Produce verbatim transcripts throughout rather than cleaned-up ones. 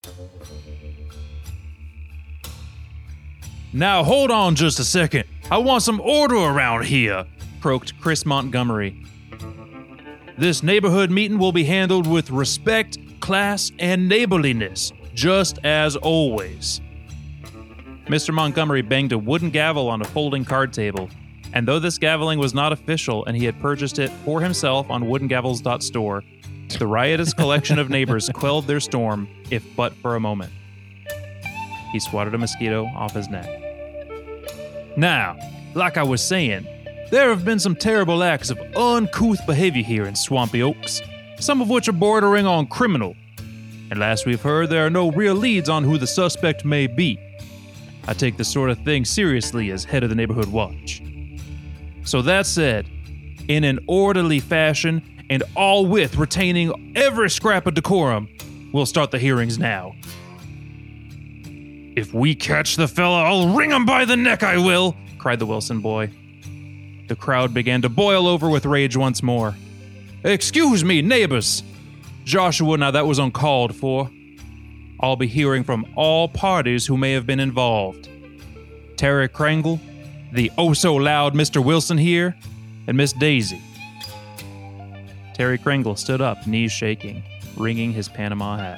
Now hold on just a second. I want some order around here, croaked Chris Montgomery. This neighborhood meeting will be handled with respect, class, and neighborliness, just as always. Mister Montgomery banged a wooden gavel on a folding card table, and though this gaveling was not official and he had purchased it for himself on wooden gavels dot store, the riotous collection of neighbors quelled their storm, if but for a moment. He swatted a mosquito off his neck. Now, like I was saying, there have been some terrible acts of uncouth behavior here in Swampy Oaks, some of which are bordering on criminal. And last we've heard, there are no real leads on who the suspect may be. I take this sort of thing seriously as head of the neighborhood watch. So that said, in an orderly fashion and all with retaining every scrap of decorum, we'll start the hearings now. If we catch the fella, I'll wring him by the neck, I will, cried the Wilson boy. The crowd began to boil over with rage once more. Excuse me, neighbors. Joshua, now that was uncalled for. I'll be hearing from all parties who may have been involved. Terry Kringle, the oh-so-loud Mister Wilson here, and Miss Daisy. Terry Kringle stood up, knees shaking, wringing his Panama hat.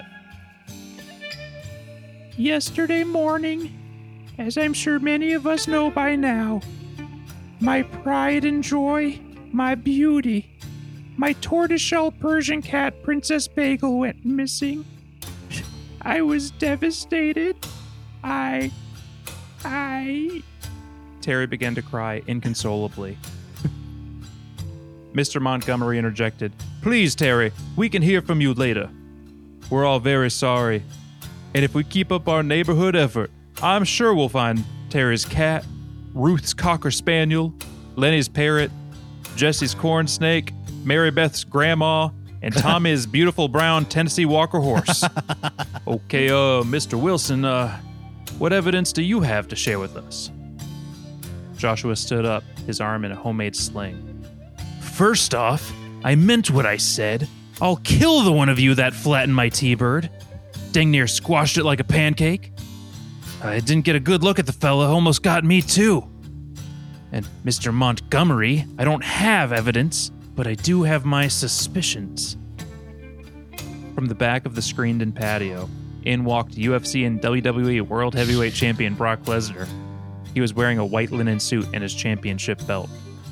Yesterday morning, as I'm sure many of us know by now, my pride and joy, my beauty, my tortoiseshell Persian cat Princess Bagel went missing. I was devastated. I... I... Terry began to cry inconsolably. Mister Montgomery interjected. Please, Terry, we can hear from you later. We're all very sorry. And if we keep up our neighborhood effort, I'm sure we'll find Terry's cat, Ruth's cocker spaniel, Lenny's parrot, Jesse's corn snake, Mary Beth's grandma, and Tommy's beautiful brown Tennessee Walker horse. Okay, uh, Mister Wilson, uh, what evidence do you have to share with us? Joshua stood up, his arm in a homemade sling. First off, I meant what I said. I'll kill the one of you that flattened my T-bird. Dang near squashed it like a pancake. I didn't get a good look at the fella, almost got me too. And Mister Montgomery, I don't have evidence, but I do have my suspicions. From the back of the screened-in patio, in walked U F C and W W E World Heavyweight Champion Brock Lesnar. He was wearing a white linen suit and his championship belt.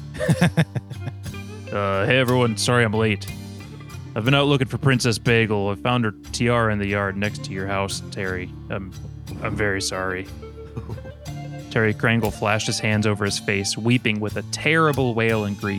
uh, hey everyone, sorry I'm late. I've been out looking for Princess Bagel. I found her tiara in the yard next to your house, Terry. I'm, I'm very sorry. Terry Kringle flashed his hands over his face, weeping with a terrible wail and grief.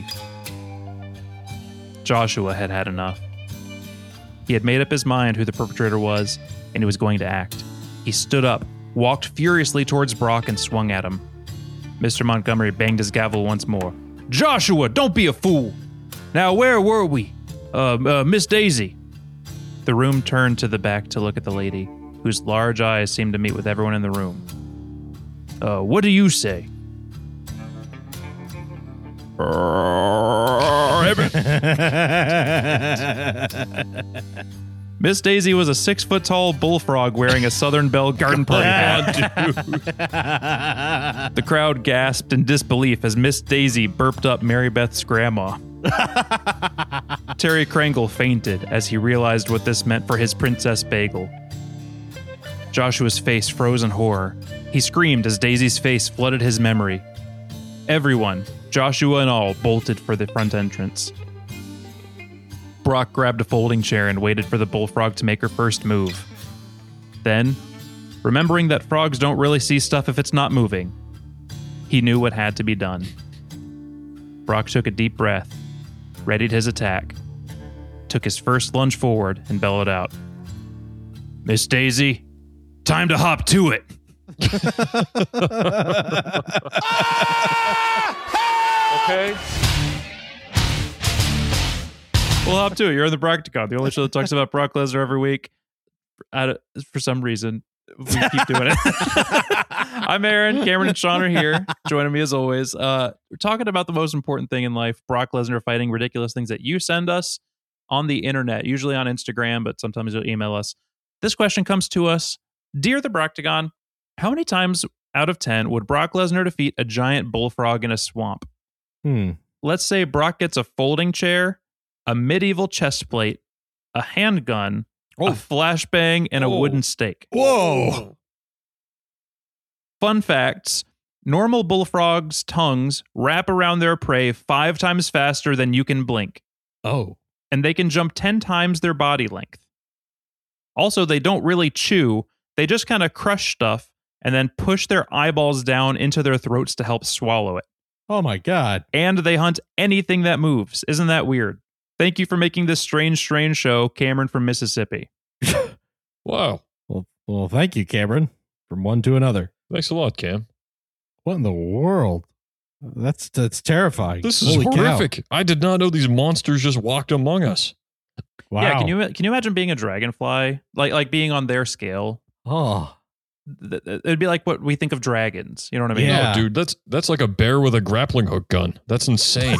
Joshua had had enough. He had made up his mind who the perpetrator was, and he was going to act. He stood up, walked furiously towards Brock, and swung at him. Mister Montgomery banged his gavel once more. Joshua, don't be a fool! Now, where were we? Uh, uh, Miss Daisy. The room turned to the back to look at the lady, whose large eyes seemed to meet with everyone in the room. Uh, what do you say? Miss Daisy was a six-foot-tall bullfrog wearing a Southern Belle garden party hat. The crowd gasped in disbelief as Miss Daisy burped up Mary Beth's grandma. Terry Kringle fainted as he realized what this meant for his Princess Bagel. Joshua's face froze in horror. He screamed as Daisy's face flooded his memory. Everyone, Joshua and all, bolted for the front entrance. Brock grabbed a folding chair and waited for the bullfrog to make her first move. Then, remembering that frogs don't really see stuff if it's not moving, he knew what had to be done. Brock took a deep breath, readied his attack, took his first lunge forward, and bellowed out, Miss Daisy, time to hop to it. Okay. We'll hop to it. You're on the Brockticon, the only show that talks about Brock Lesnar every week. I, for some reason, we keep doing it. I'm Aaron. Cameron and Sean are here, joining me as always. Uh, we're talking about the most important thing in life, Brock Lesnar fighting ridiculous things that you send us on the internet, usually on Instagram, but sometimes you'll email us. This question comes to us. Dear the Broctagon, how many times out of ten would Brock Lesnar defeat a giant bullfrog in a swamp? Hmm. Let's say Brock gets a folding chair, a medieval chest plate, a handgun, Oh. a flashbang, and a Oh. wooden stake. Whoa. Fun facts. Normal bullfrogs' tongues wrap around their prey five times faster than you can blink, Oh. and they can jump ten times their body length. Also, they don't really chew, they just kind of crush stuff and then push their eyeballs down into their throats to help swallow it. Oh my God. And they hunt anything that moves. Isn't that weird? Thank you for making this strange, strange show, Cameron from Mississippi. Wow. Well, well, thank you, Cameron. From one to another. Thanks a lot, Cam. What in the world? That's that's terrifying. This is Holy cow. horrific. I did not know these monsters just walked among us. Wow. Yeah, can you can you imagine being a dragonfly? Like like being on their scale? Oh. Th- th- It'd be like what we think of dragons. You know what I mean? Yeah. No, dude, that's that's like a bear with a grappling hook gun. That's insane.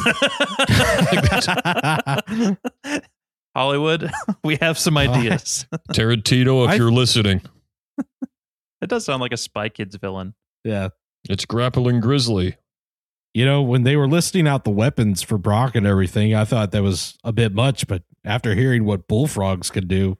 Hollywood, we have some ideas. Tarantino, if I- you're listening, It does sound like a Spy Kids villain. Yeah. it's grappling grizzly. You know, when they were listing out the weapons for Brock and everything, I thought that was a bit much, but after hearing what bullfrogs can do,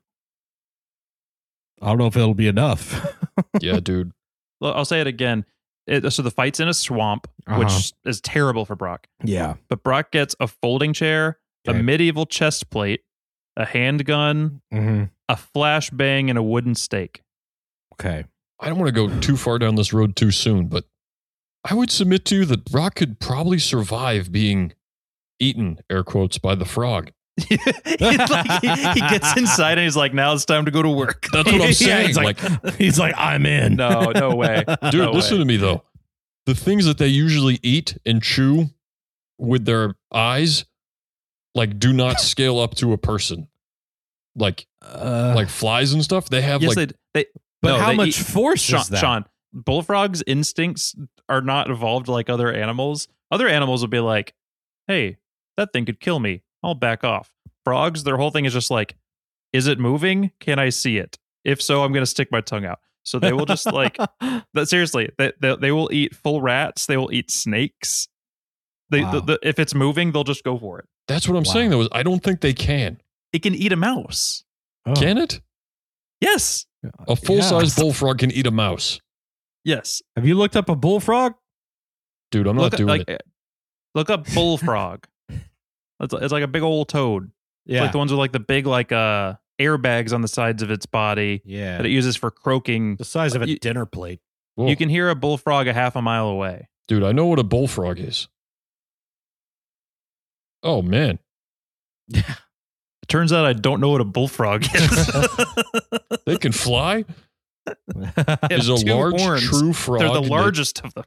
I don't know if it'll be enough. Yeah, dude. Well, I'll say it again. It, so the fight's in a swamp, Uh-huh. which is terrible for Brock. Yeah. But Brock gets a folding chair, Okay. a medieval chest plate, a handgun, Mm-hmm. a flashbang, and a wooden stake. Okay. I don't want to go too far down this road too soon, but I would submit to you that Brock could probably survive being eaten, air quotes, by the frog. He's like, he, he gets inside and he's like, now it's time to go to work. That's what I'm Yeah, saying. he's like, like, he's like, I'm in. No, no way. dude, No listen way. to me though. The things that they usually eat and chew with their eyes, like, do not scale up to a person. Like, Uh, like flies and stuff. They have Yes, like, they, they, but no, how they much eat- force Sean, is that? Sean, bullfrogs' instincts are not evolved like other animals. Other animals would be like, hey, that thing could kill me. I'll back off. Frogs, their whole thing is just like, is it moving? Can I see it? If so, I'm going to stick my tongue out. So they will just like, but seriously, they, they, they will eat full rats. They will eat snakes. They, Wow. the, the, if it's moving, they'll just go for it. that's what I'm Wow. saying though. Is I don't think they can. It can eat a mouse. Oh. Can it? Yes. A full size Yeah. bullfrog can eat a mouse. Yes. Have you looked up a bullfrog? Dude, I'm not look, doing like, it. Look up bullfrog. It's, it's like a big old toad. It's like the ones with like the big like uh airbags on the sides of its body yeah. that it uses for croaking. The size of a You- dinner plate. Whoa. You can hear a bullfrog a half a mile away. Dude, I know what a bullfrog is. Oh man. It turns out I don't know what a bullfrog is. They can fly? They have Is a two large horns. true frog. They're the that- largest of them.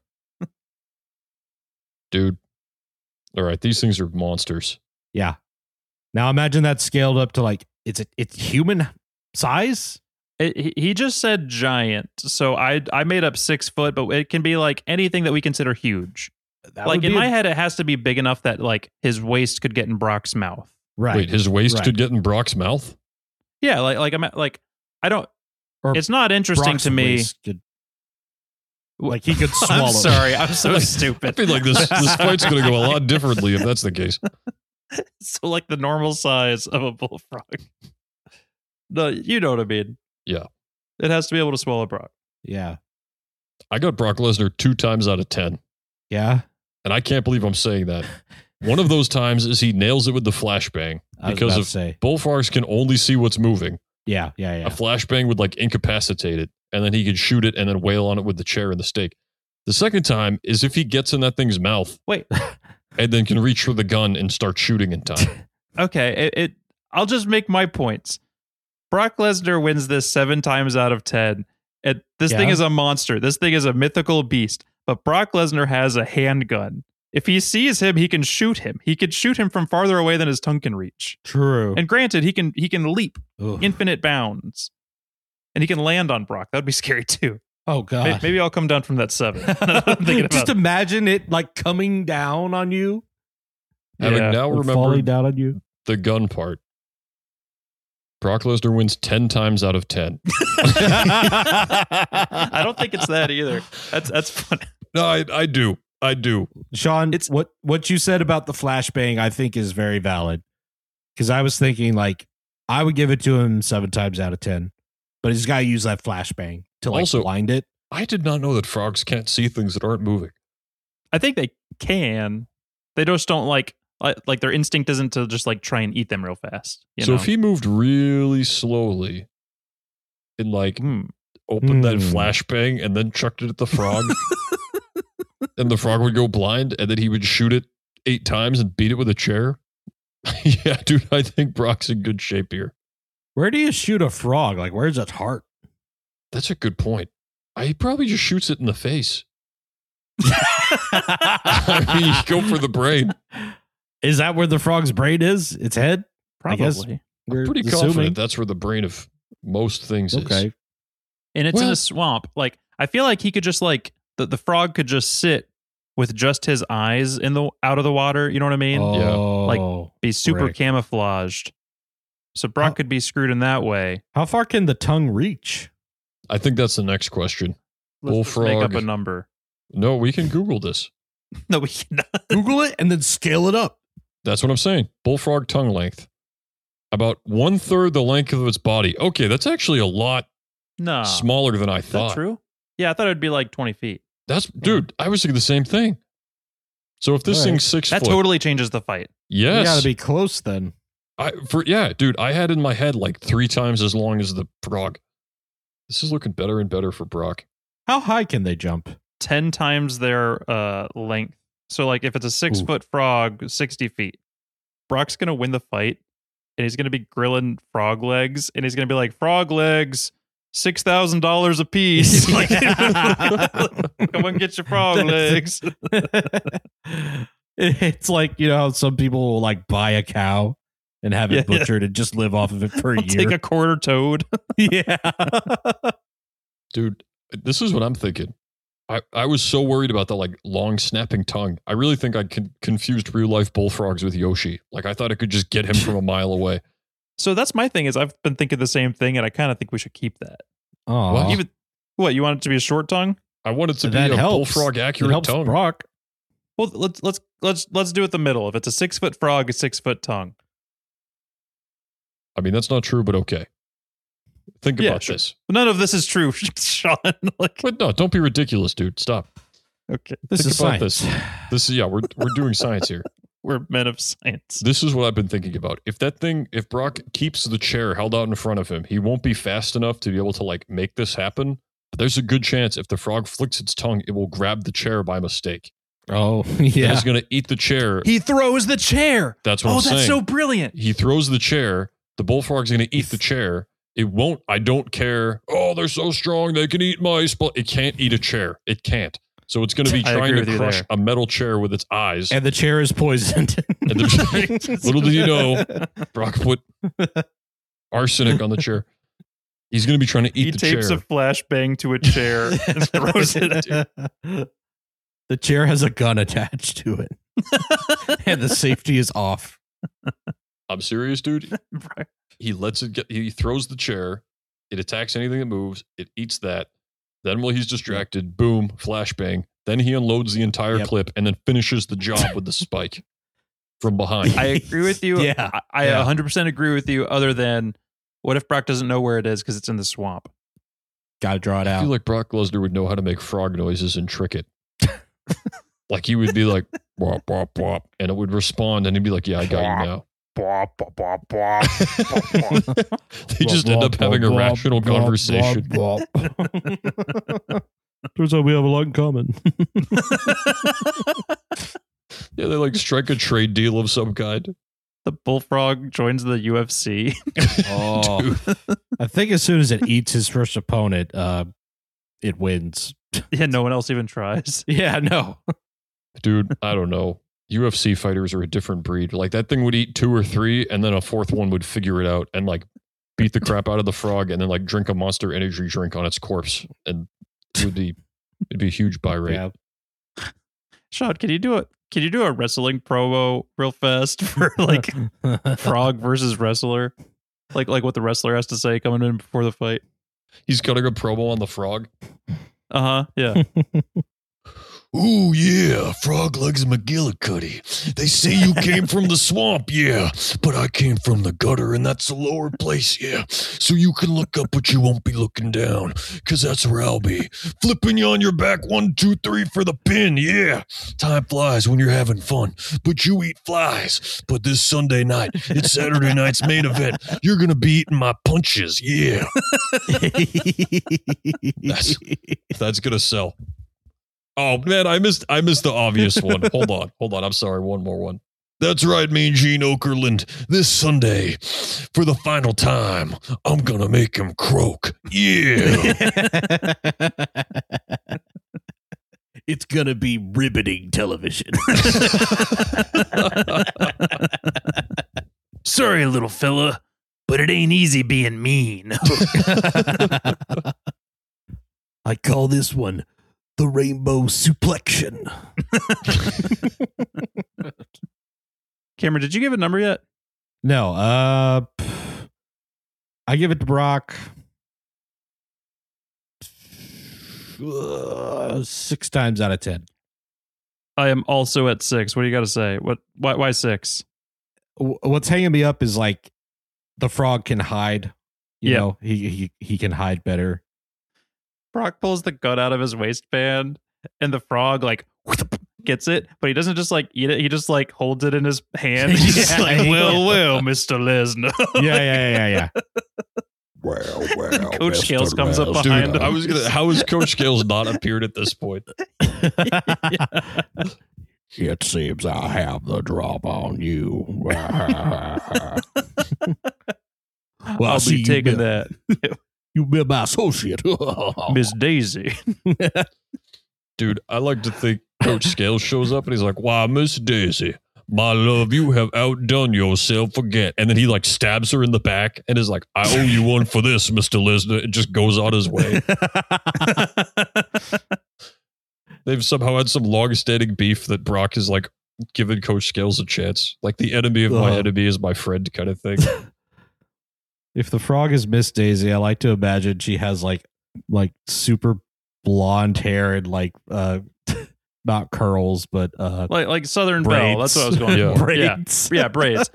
dude. All right, these things are monsters. Yeah. Now imagine that scaled up to like it's a, it's human size. It, he- he just said giant, so I I made up six foot, but it can be like anything that we consider huge. That like would in be my a- head, it has to be big enough that like his waist could get in Brock's mouth. right. Wait, his waist right. could get in Brock's mouth? Yeah, like like I'm at- like I don't. Or It's not interesting Brock's to me. waist could- like he could swallow. I'm sorry, I'm so Like, I stupid. feel like this this fight's going to go a lot differently if that's the case. So like the normal size of a bullfrog. No, you know what I mean. Yeah. It has to be able to swallow Brock. Yeah. I got Brock Lesnar two times out of ten, Yeah. and I can't believe I'm saying that. One of those times is he nails it with the flashbang I was because about of to say. bullfrogs can only see what's moving. Yeah. Yeah. Yeah. A flashbang would like incapacitate it, and then he could shoot it and then wail on it with the chair and the stake. The second time is if he gets in that thing's mouth Wait, and then can reach for the gun and start shooting in time. okay. It, it. I'll just make my points. Brock Lesnar wins this seven times out of ten. And this thing Yeah. is a monster. This thing is a mythical beast. But Brock Lesnar has a handgun. If he sees him, he can shoot him. He could shoot him from farther away than his tongue can reach. True. And granted, he can he can leap Ugh. infinite bounds, and he can land on Brock. That'd be scary too. oh May- god. Maybe I'll come down from that seven. I'm thinking Just about. imagine it like coming down on you, Having Yeah. now like remembered falling down on you. the gun part. Brock Lesnar wins ten times out of ten. I don't think it's that either. That's that's funny. No, I, I do. I do. Sean, It's- it's what what you said about the flashbang, I think is very valid. Because I was thinking, like, I would give it to him seven times out of ten, but he's got to use that flashbang to like Also- blind it. I did not know that frogs can't see things that aren't moving. I think they can. They just don't like like like their instinct isn't to just like try and eat them real fast. You So know? if he moved really slowly and like Hmm. opened that Hmm. flashbang and then chucked it at the frog, and the frog would go blind, and then he would shoot it eight times and beat it with a chair. Yeah, dude, I think Brock's in good shape here. Where do you shoot a frog? Like, where's its heart? That's a good point. I, he probably just shoots it in the face. I mean, you go for the brain. Is that where the frog's brain is? Its head? I guess Probably. we're Pretty assuming. confident that's where the brain of most things is. Okay. And it's in Well- a swamp. Like I feel like he could just like the, the frog could just sit with just his eyes in the out of the water. You know what I mean? Oh, Like- Be super Rick. camouflaged. So Brock How- could be screwed in that way. how far can the tongue reach? I think that's the next question. Let's just make up Bullfrog. a number. No, we can Google this. No, we cannot. Google it and then scale it up. That's what I'm saying. Bullfrog tongue length. About one third the length of its body. Okay, that's actually a lot No. smaller than I Is that thought. true? Yeah, I thought it'd be like twenty feet. That's dude, I was thinking the same thing. So if this All right. thing's six That foot, totally changes the fight. You yes, got to be close then. I for yeah, dude, I had in my head like three times as long as the frog. This is looking better and better for Brock. How high can they jump? ten times their uh, length. So, like, if it's a six Ooh. foot frog, sixty feet, Brock's going to win the fight and he's going to be grilling frog legs and he's going to be like, frog legs, six thousand dollars a piece. Like, come and get your frog legs. It's like, you know, how some people will like buy a cow and have it Yeah, yeah. butchered and just live off of it for a I'll year. take a quarter toad. yeah. Dude, this is what I'm thinking. I, I was so worried about the like long snapping tongue. I really think I con- confused real life bullfrogs with Yoshi. Like I thought I could just get him from a mile away. So that's my thing is I've been thinking the same thing and I kind of think we should keep that. Oh, Well, Even what, you want it to be a short tongue? I want it to be That a helps. bullfrog it accurate helps tongue. Brock. Well, let's let's let's let's do it the middle. If it's a six foot frog, a six foot tongue. I mean, that's not true, but okay. Think Yeah, about sure. this. None of this is true, Sean. Like, But no, don't be ridiculous, dude. Stop. okay, This Think is about science. this. This is yeah, we're we're doing science here. we're men of science. This is what I've been thinking about. If that thing, if Brock keeps the chair held out in front of him, he won't be fast enough to be able to like make this happen. But there's a good chance if the frog flicks its tongue, it will grab the chair by mistake. Oh, And yeah. it's going to eat the chair. He throws the chair. That's what Oh, I'm that's saying. so brilliant. He throws the chair. The bullfrog's going to eat the chair. It won't. I don't care. Oh, they're so strong. They can eat mice. But it can't eat a chair. It can't. So it's going to be I trying agree to with you crush there. a metal chair with its eyes. And the chair is poisoned. And the- little did you know, Brock put arsenic on the chair. He's going to be trying to eat He the tapes chair. a flashbang to a chair and throws it. The chair has a gun attached to it, and the safety is off. I'm serious, dude. He lets it get. He throws the chair. It attacks anything that moves. It eats that. Then while he's distracted, boom, flashbang. Then he unloads the entire Yep. clip and then finishes the job with the spike from behind. I agree with you. Yeah. I, I Yeah. one hundred percent agree with you. Other than, what if Brock doesn't know where it is because it's in the swamp? Got to draw it I out. feel like Brock Lesnar would know how to make frog noises and trick it. Like he would be like, "Bwop, bwop, bwop," and it would respond, and he'd be like, "Yeah, I got you now." They just end up having a rational conversation. Turns out we have a lot in common. Yeah, they like strike a trade deal of some kind. The bullfrog joins the U F C. Oh, Dude. I think as soon as it eats his first opponent, uh, it wins. Yeah, no one else even tries. Yeah, no. Dude, I don't know. U F C fighters are a different breed. Like that thing would eat two or three, and then a fourth one would figure it out and like beat the crap out of the frog, and then like drink a Monster Energy drink on its corpse, and it would be it'd be a huge buy rate. Yeah. Sean, can you do it? Can you do a wrestling promo real fast for like frog versus wrestler? like like what the wrestler has to say coming in before the fight. He's cutting a promo on the frog. Uh huh. Yeah. Ooh, yeah, Frog Legs McGillicuddy. They say you came from the swamp, yeah, but I came from the gutter, and that's a lower place, yeah. So you can look up, but you won't be looking down, because that's where I'll be. Flipping you on your back, one, two, three for the pin, yeah. Time flies when you're having fun, but you eat flies. But this Sunday night, it's Saturday night's main event. You're going to be eating my punches, yeah. that's that's going to sell. Oh man, I missed I missed the obvious one. Hold on, hold on. I'm sorry. One more one. That's right, Mean Gene Okerlund. This Sunday, for the final time, I'm gonna make him croak. Yeah. It's gonna be riveting television. Sorry, little fella, but it ain't easy being mean. I call this one the rainbow suplection. Cameron, did you give a number yet? No, uh, I give it to Brock uh, six times out of ten. I am also at six. What do you got to say? What? Why? Why six? W- What's hanging me up is like the frog can hide. You Yeah. know, he he he can hide better. Brock pulls the gun out of his waistband, and the frog like gets it, but he doesn't just like eat it. He just like holds it in his hand. He's just Yeah. like, well, well, Mister Lesnar. Yeah, yeah, yeah, yeah. Well, well. Coach Mister Scales comes up Lesnar. behind Dude, him. I was gonna. How has Coach Scales not appeared at this point? It seems I have the drop on you. Well, I'll see be you taking been- that, You've been my associate. Miss Daisy. Dude, I like to think Coach Scales shows up and he's like, wow, Miss Daisy, my love, you have outdone yourself again. And then he like stabs her in the back and is like, I owe you one for this, Mister Lesnar. It just goes on his way. They've somehow had some long-standing beef that Brock is like giving Coach Scales a chance. Like the enemy of my Ugh. enemy is my friend kind of thing. If the frog is Miss Daisy, I like to imagine she has like like super blonde hair and like uh not curls, but uh like like Southern Belle. That's what I was going Yeah. for. braids. Yeah, yeah, braids.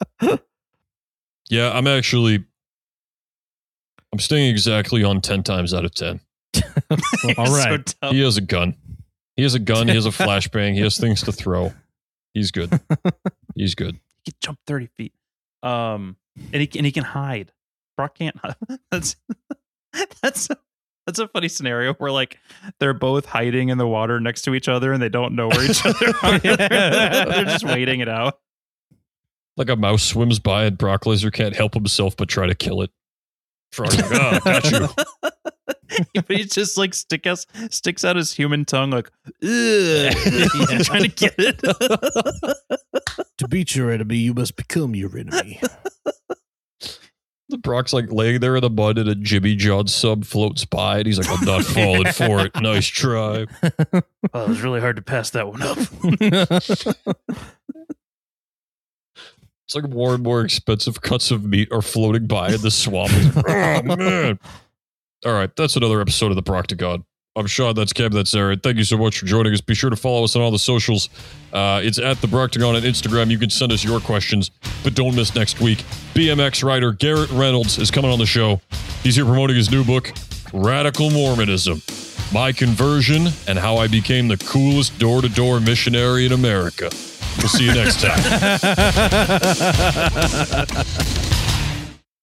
Yeah, I'm actually I'm staying exactly on ten times out of ten. All So right. dumb. He has a gun. He has a gun. He has a flashbang. He has things to throw. He's good. He's good. He can jump thirty feet. Um, and he can, and he can hide. Brock can't. Hide. That's that's that's a funny scenario where like they're both hiding in the water next to each other and they don't know where each other are. They're just waiting it out. Like a mouse swims by and Brock Lesnar can't help himself but try to kill it. Frog's like, oh, got you. But he just like stick us sticks out his human tongue like ugh, trying to get it. To beat your enemy, you must become your enemy. The Brock's like laying there in the mud and a Jimmy John sub floats by and he's like, I'm not falling for it. Nice try. Oh, it was really hard to pass that one up. It's like more and more expensive cuts of meat are floating by in the swamp. Oh, man. All right, that's another episode of the Proctagon. I'm Sean, that's Cam, that's Aaron. Thank you so much for joining us. Be sure to follow us on all the socials. Uh, it's at the Proctagon on Instagram. You can send us your questions, but don't miss next week. B M X rider Garrett Reynolds is coming on the show. He's here promoting his new book, Radical Mormonism, My Conversion and How I Became the Coolest Door-to-Door Missionary in America. We'll see you next time.